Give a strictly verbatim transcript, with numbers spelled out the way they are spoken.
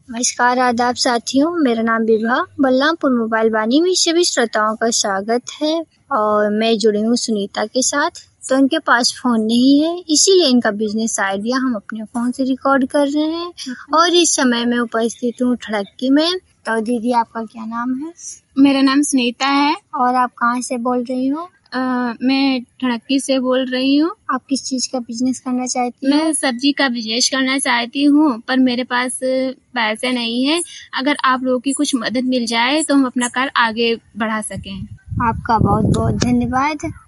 नमस्कार, आदाब साथियों। मेरा नाम विभा बलरामपुर मोबाइल वाणी में सभी श्रोताओं का स्वागत है और मैं जुड़ी हूँ सुनीता के साथ। तो इनके पास फोन नहीं है, इसीलिए इनका बिजनेस आइडिया हम अपने फोन से रिकॉर्ड कर रहे हैं और इस समय मैं उपस्थित हूँ ठड़क्की में। तो दीदी, आपका क्या नाम है? मेरा नाम सुनीता है। और आप कहाँ से बोल रही हो? आ, मैं ठड़क्की से बोल रही हूँ। आप किस चीज का बिजनेस करना चाहती हो? मैं सब्जी का बिजनेस करना चाहती हूँ, पर मेरे पास पैसे नहीं है। अगर आप लोगों की कुछ मदद मिल जाए तो हम अपना कार्य आगे बढ़ा सकें। आपका बहुत बहुत धन्यवाद।